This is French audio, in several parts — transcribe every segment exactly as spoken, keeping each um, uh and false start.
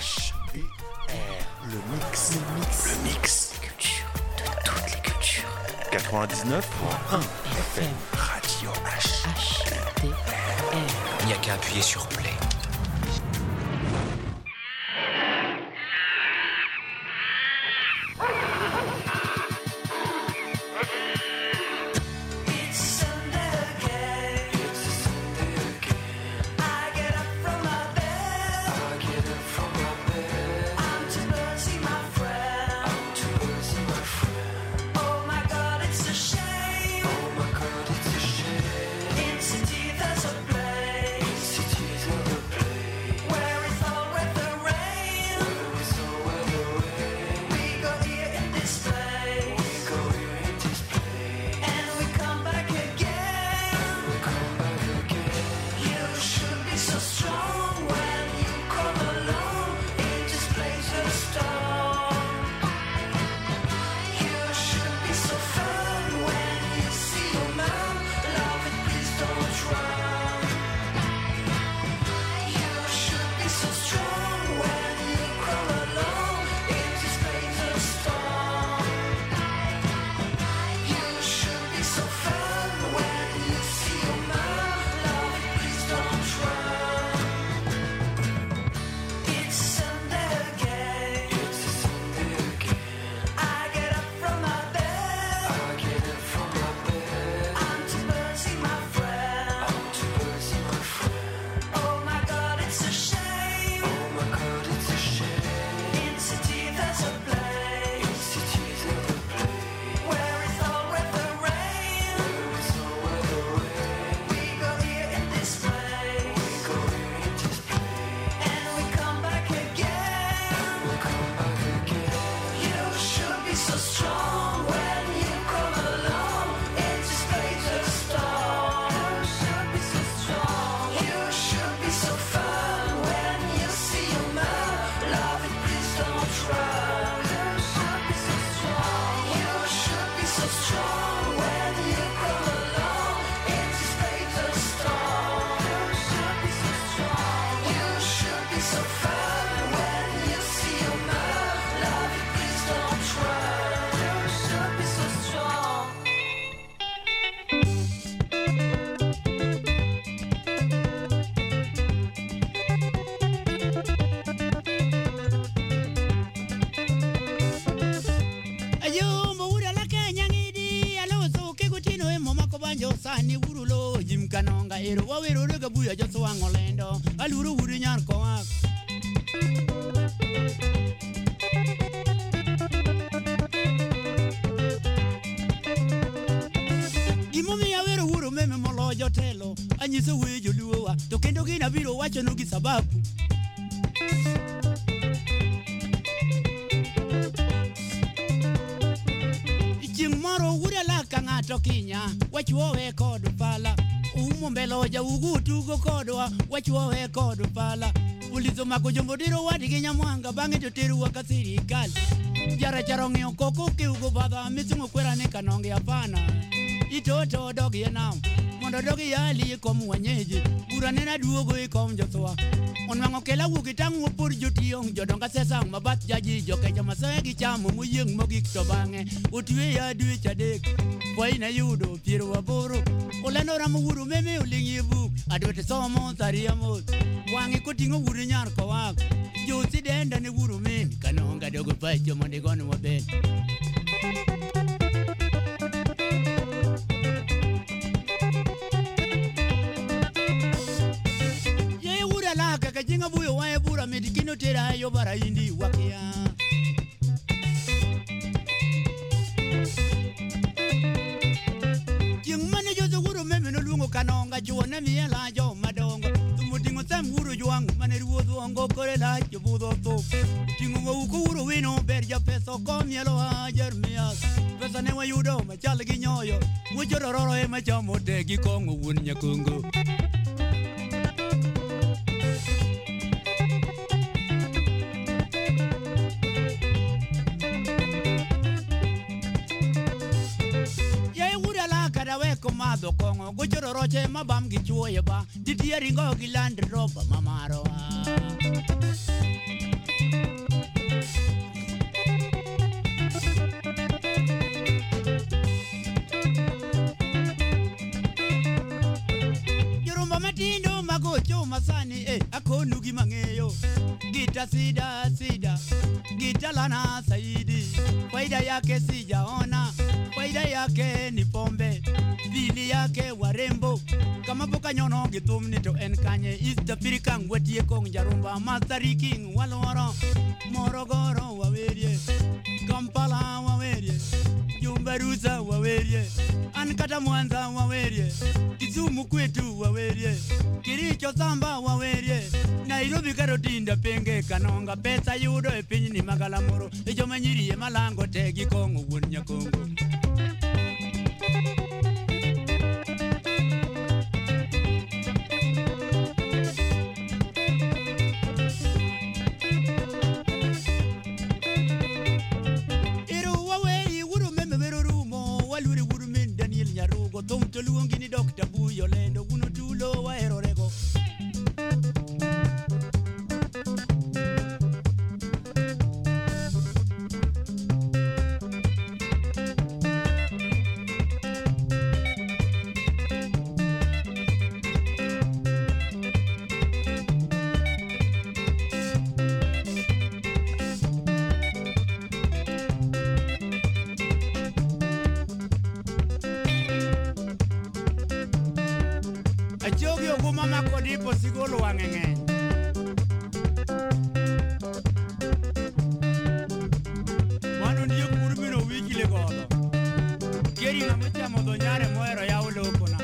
H V R, le mix, le mix, le mix, les cultures, de toutes les cultures. quatre-vingt-dix-neuf point un F M, Radio H. H D R. Il n'y a qu'à appuyer sur play. Sani wurulo jim kanonga ero wawero rega buya joso wangolendo aluru wuri nyan ko ak Gimomi yawero wuro meme molo jotelo anyiso wejo luwa to kendo gina biro wacho no gi sababu Jimoro wure la kangato kinya wachuowe kodu pala umo mbelo ja ugutu go kodwa wachuowe kodu pala ulizo makojombo diro wadi kenya mwanga bange joteru wakasiri kali jara charongi okoko ke ugo bada misungo kwera ne kanonge hapana itoto dogi yenam mondo dogi yali kom wanyeji burane na duogo ikom jotwa onwango kela wugi tangu pur jotiong jodonga sesang mabat jaji jokeja masegi chamo muyeng mogik to bange utwe ya dwe chadek waina yudo piero waboro oleno ramu wuru meme ulingi bu adwete somo tariamo wangi kotingo wuru nyar ko wak jo sidenda ne wuru men kanonga dogo pacho monde gono maben Kajinga buyo wae bura medikino tera yo bara indi wakia Jing mane jo zuguru meme no lungo kanonga juona miela jo madongo Tumudingo sam wuru juang mane ruodu ongo kore la jo budo to Jingo uko wuru wino berja peso komielo ajer mias Pesa ne wa yudo machal ginyoyo Mucho roro e machamo te gikongo wun nyakungo Komado kongo guchoro roche mabam gichuoye ba ditieri ngo giland roba mamaro cho masani eh akonu gimangeyo gita sida sida gita lana saidi faida yake sijaona faida yake ni pombe dili yake warembo kama boka nyono gitumni to en kanye East Africa ngwetie kong jarumba Master King waloro Morogoro wawerie Kampala wawerie Jumbaruza wawerie Ankata Mwanza wawerie Kisumu kwetu wawerie Kiricho Samba wawerie Nairobi karotinda penge kanonga pesa yudo e piny ni magalamoro e joma nyiri e malango tegi kongo wuon nyakongo Tom to luongi ni Doctor Buyo lendo uno tulo wa erorego Mama kodipo sigolo wangenge Manu ndiyo kurumino wiki le godo Keri nga mcha modonyare moero ya ule ukona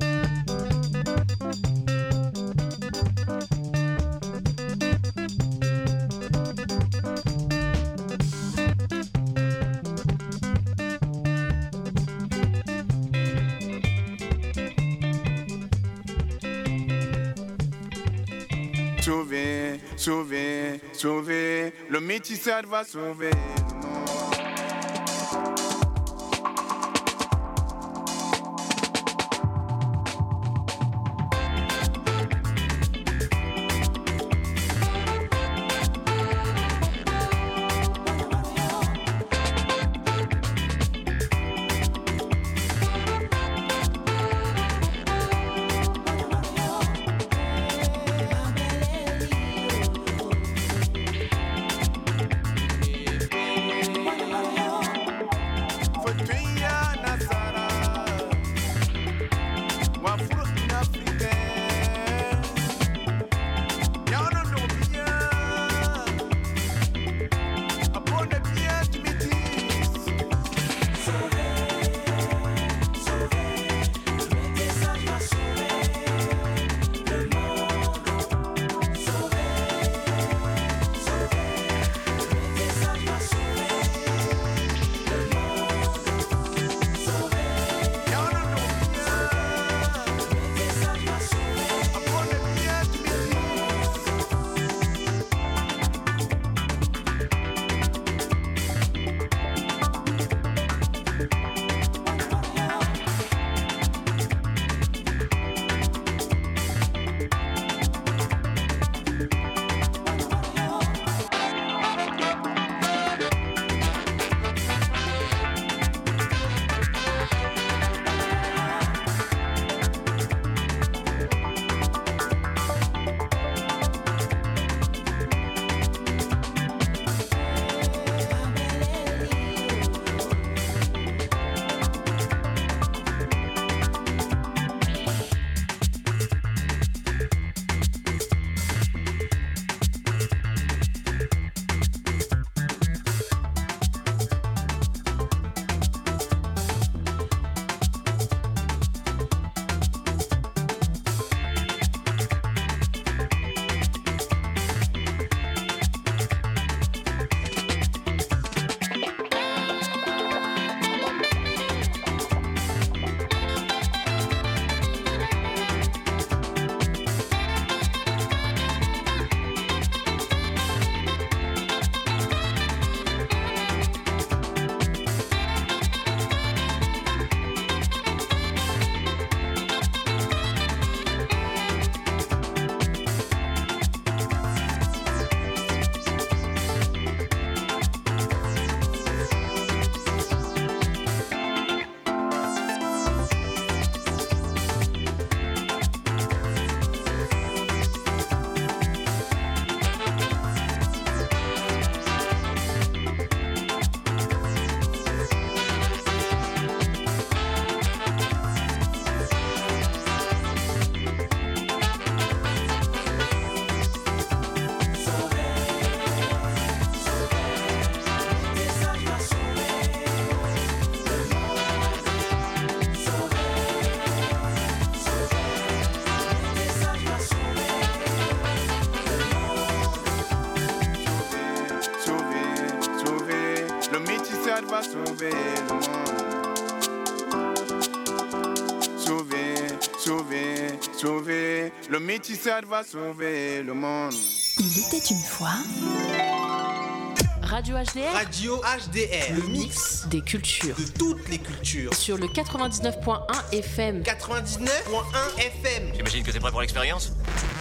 Sauver, sauver, sauver, le métissage va sauver. va sauver le monde. Sauver, sauver, sauver. Le métissage va sauver le monde. Il était une fois. Radio H D R. Radio H D R. Le mix des cultures. de toutes les cultures. Sur le quatre-vingt-dix-neuf point un F M. quatre-vingt-dix-neuf point un F M. J'imagine que t'es prêt pour l'expérience ?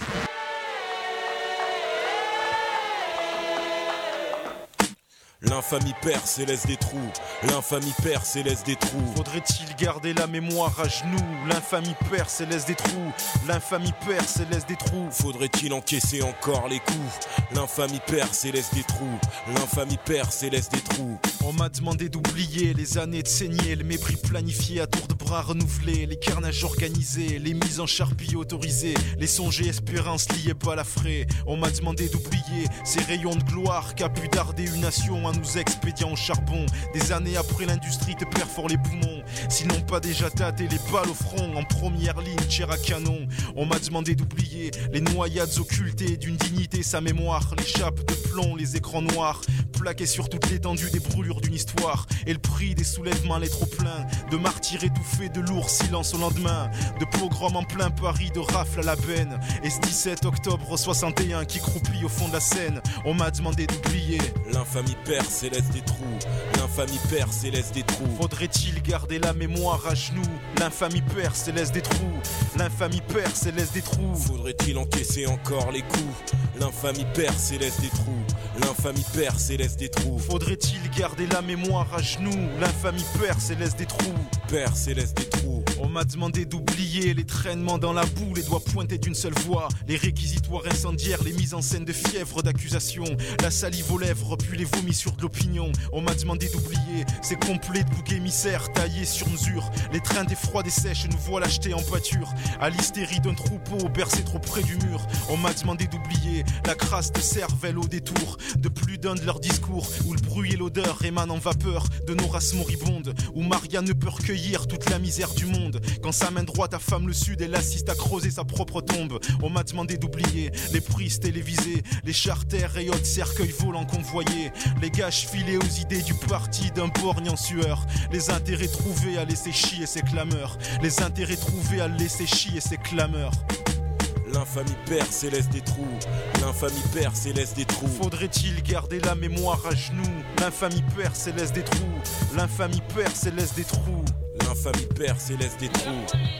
L'infamie perce et laisse des trous. L'infamie perce et laisse des trous. Faudrait-il garder la mémoire à genoux? L'infamie perce et laisse des trous. L'infamie perce et laisse des trous. Faudrait-il encaisser encore les coups? L'infamie perce et laisse des trous. L'infamie perce et laisse des trous. On m'a demandé d'oublier les années de saigner, le mépris planifié à tour de bras renouvelés, les carnages organisés, les mises en charpie autorisées, les songes et espérances liées pas à la frais. On m'a demandé d'oublier ces rayons de gloire qu'a pu darder une nation à nous expédiant au charbon. Des années après l'industrie te perfore les poumons, s'ils n'ont pas déjà tâté les balles au front. En première ligne, tir à canon. On m'a demandé d'oublier les noyades occultées d'une dignité, sa mémoire, les chapes de plomb, les écrans noirs plaqués sur toute l'étendue des brûlures d'une histoire. Et le prix des soulèvements l'est trop plein, de martyrs étouffés, de lourds silences au lendemain, de pogroms en plein Paris, de rafles à la benne. Et ce dix-sept octobre soixante et un qui croupit au fond de la Seine, on m'a demandé d'oublier. L'infamie perce et laisse des trous. L'infamie perce et laisse des trous. Faudrait-il garder la mémoire à genoux? L'infamie perce et laisse des trous. L'infamie perce et laisse des trous. Faudrait-il encaisser encore les coups? L'infamie perce et laisse des trous. L'infamie perce et laisse des trous. Faudrait-il garder la mémoire à genoux? L'infamie perce et laisse des trous. Perce et laisse des trous. On m'a demandé d'oublier les traînements dans la boue, les doigts pointés d'une seule voix, les réquisitoires incendiaires, les mises en scène de fièvre d'accusation, la salive aux lèvres puis les vomis sur de l'opinion. On m'a demandé d'oublier ces complets de boucs émissaires taillés sur mesure, les trains d'effroi des sèches nous voilà achetés en pâture, à l'hystérie d'un troupeau bercé trop près du mur. On m'a demandé d'oublier la crasse de cervelle au détour de plus d'un de leurs discours, où le bruit et l'odeur émanent en vapeur de nos races moribondes, où Maria ne peut recueillir toute la misère du monde. Quand sa main droite affame le sud, elle assiste à creuser sa propre tombe. On m'a demandé d'oublier les prises télévisées, les charters et autres cercueils volants convoyés, les gages filés aux idées du parti d'un borgne en sueur, les intérêts trouvés à laisser chier ses clameurs, les intérêts trouvés à laisser chier ses clameurs. L'infamie perce et laisse des trous. L'infamie perce et laisse des trous. Faudrait-il garder la mémoire à genoux? L'infamie perce et laisse des trous. L'infamie perce et laisse des trous. L'infamie perce et laisse des trous.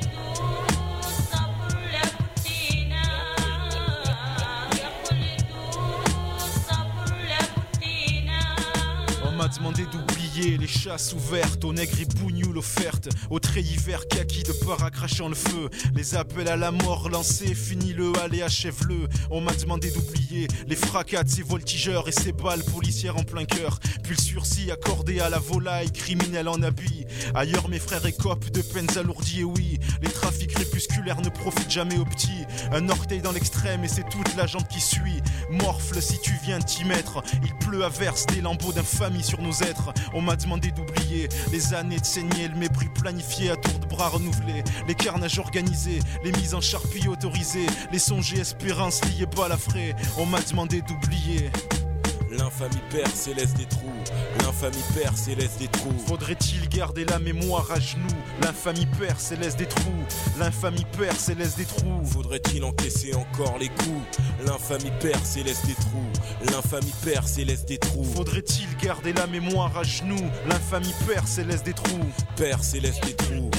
On m'a demandé d'oublier les chasses ouvertes, aux nègres et bougnoules offertes, aux treillis verts kaki de para crachant le feu, les appels à la mort lancés, fini le allez achève-le. On m'a demandé d'oublier les fracas de ces voltigeurs et ces balles policières en plein cœur, puis le sursis accordé à la volaille criminelle en habit. Ailleurs mes frères écopent de peines alourdies, et oui, les trafics crépusculaires ne profitent jamais aux petits. Un orteil dans l'extrême et c'est toute la jambe qui suit. Morfle si tu viens t'y mettre, il pleut à verse des lambeaux d'infamie sur nos êtres. On m'a demandé d'oublier les années de saigner, le mépris planifié à tour de bras renouvelés, les carnages organisés, les mises en charpie autorisées, les songes et espérances liées pas à la frais. On m'a demandé d'oublier. L'infamie perce et laisse des trous. L'infamie perce et laisse des trous. Faudrait-il garder la mémoire à genoux? L'infamie perce et laisse des trous. L'infamie perce et laisse des trous. Faudrait-il encaisser encore les coups? L'infamie perce et laisse des trous. L'infamie perce et laisse des trous. Faudrait-il garder la mémoire à genoux? L'infamie perce et laisse des trous. Perce et laisse des trous.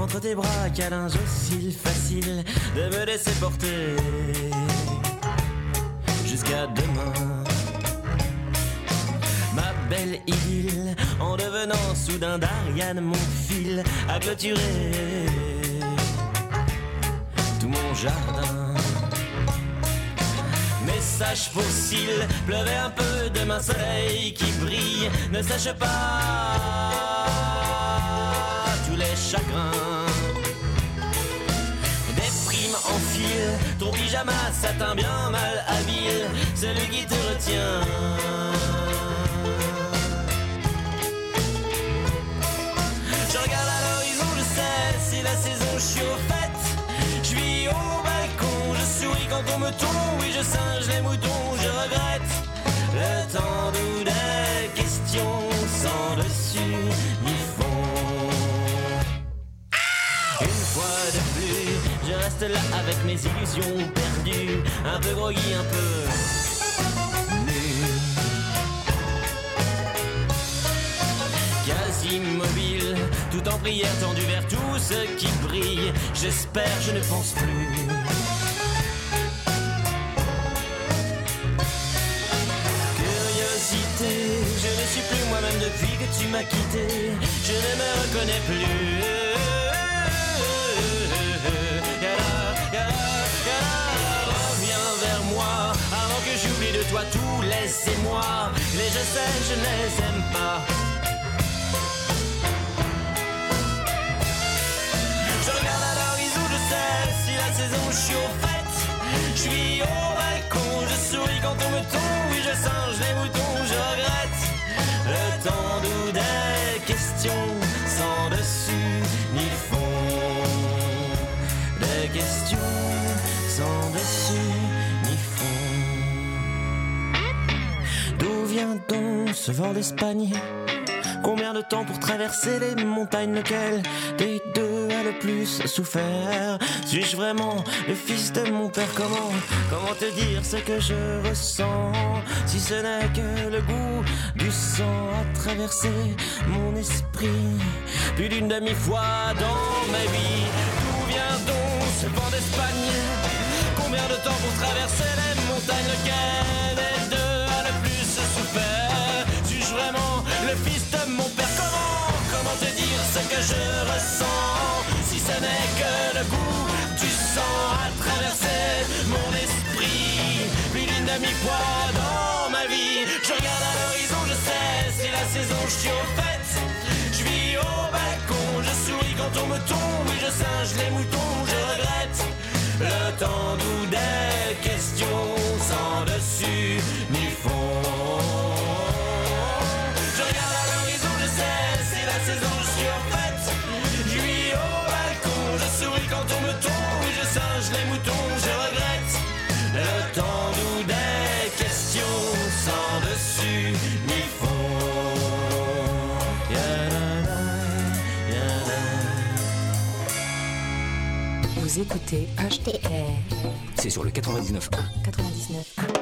Entre tes bras, câlin, j'oscille, facile de me laisser porter jusqu'à demain. Ma belle idylle, en devenant soudain d'Ariane, mon fil a clôturé tout mon jardin. Message fossile, pleuvait un peu, demain soleil qui brille, ne sache pas tous les chagrins. Des primes en fil, ton pyjama satin bien mal habile, celui qui te retient. Je regarde à l'horizon, je sais, c'est la saison, je suis au fait. Je suis au balcon, je souris quand on me tombe. Oui, je singe les moutons, je regrette le temps d'où des questions sans dessus ni fond. Une fois de plus, je reste là avec mes illusions perdues, un peu groggy, un peu nu, quasi immobile, tout en prière tendue vers tout ce qui brille. J'espère, je ne pense plus. Curiosité, je ne suis plus moi-même depuis que tu m'as quitté. Je ne me reconnais plus. Yala, yala, yala, reviens vers moi avant que j'oublie de toi tous les émois. Les je sais, je ne les aime pas. Je suis au fait, je suis au balcon, je souris quand on me tombe, oui je singe les moutons, je regrette le temps d'où des questions sans dessus ni fond, des questions sans dessus ni fond. D'où vient donc ce vent d'Espagne? Combien de temps pour traverser les montagnes? Lequel des deux a le plus souffert? Suis-je vraiment le fils de mon père? Comment, comment te dire ce que je ressens? Si ce n'est que le goût du sang a traversé mon esprit plus d'une demi-fois dans ma vie. D'où vient donc ce vent d'Espagne? Combien de temps pour traverser les montagnes? Lequel des deux a le plus souffert? Suis-je vraiment le fils de mon père? Comment, comment te dire ce que je ressens? Si ce n'est que le goût du sang a traversé mon esprit plus d'une demi-fois dans ma vie. Je regarde à l'horizon, je sais, c'est la saison, je suis au fait. Je vis au balcon, je souris quand on me tombe. Oui, je singe les moutons, je regrette le temps d'où des questions sans dessus ni fond. Les moutons, je regrette le temps d'où des questions sans dessus ni fond. Vous écoutez H D R. C'est sur le quatre-vingt-dix-neuf point un. quatre-vingt-dix-neuf point un.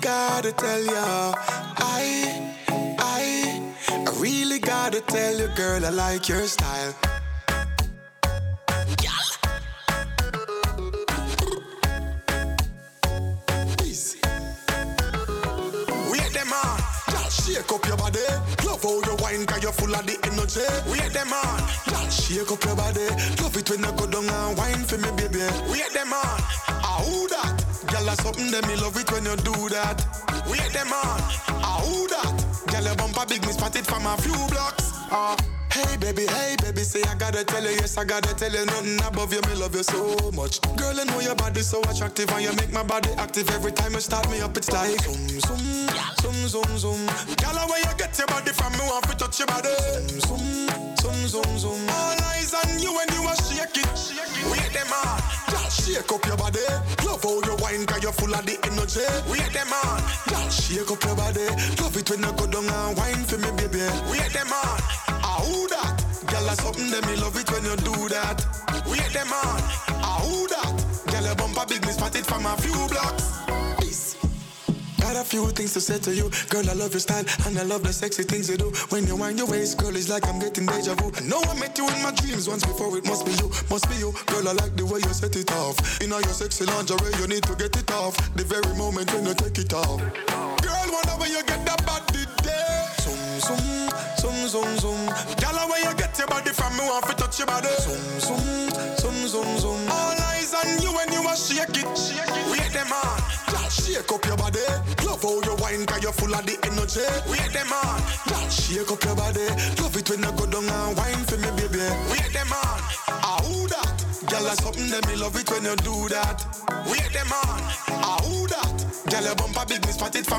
gotta tell ya, I, I, I really gotta tell you, girl, I like your style. Shake up your body, love how you wine, cause you're full of the energy. Wait them on, y'all shake up your body, love it when you go down and wine for me, baby. Wait them on, ah who that? Girl, that's something that me love it when you do that. Wait them on, ah who that? Girl, your bumper big, me spot it from a few blocks. Ah. Hey baby, hey baby, say I gotta tell you, yes I gotta tell you, nothing above you, me love you so much. Girl, I know your body so attractive and you make my body active. Every time you start me up, it's like zoom, zoom, zoom, zoom, zoom. Girl, where you get your body from, me want to touch your body. Zoom, zoom, zoom, zoom. All eyes on you when you are shake it. Wait them on, girl, shake up your body. Love how you wine, cause you're full of the energy. Wait them on, girl, shake up your body. Love it when you go down and wine for me, baby. Wait them on. Ah, who that? Girl, that's something that me love it when you do that. Wait them on. Ah, who that? Girl, your bumper big, me spot it from a few blocks. Peace. Got a few things to say to you. Girl, I love your style and I love the sexy things you do. When you wind your waist, girl, it's like I'm getting deja vu. I know I met you in my dreams once before, it must be you, must be you. Girl, I like the way you set it off. In all your sexy lingerie, you need to get it off. The very moment when you take it off. Girl, wonder where you get that body there. Zoom, zoom. Zoom, zoom, zoom. Girl, where you get your body from, me want to touch your body. Zoom, zoom, zoom, zoom, zoom. All eyes on you when you are shake it. Wait them on. Girl, shake up your body. Love how you wine, cause you're full of the energy. Wait them on. Girl, shake up your body. Love it when you go down and wine for me, baby. Wait them on. Ah, who that? Girl, that's something that me love it when you do that. Wait them on. Ah, who that? Girl, your bumper big, me spot it from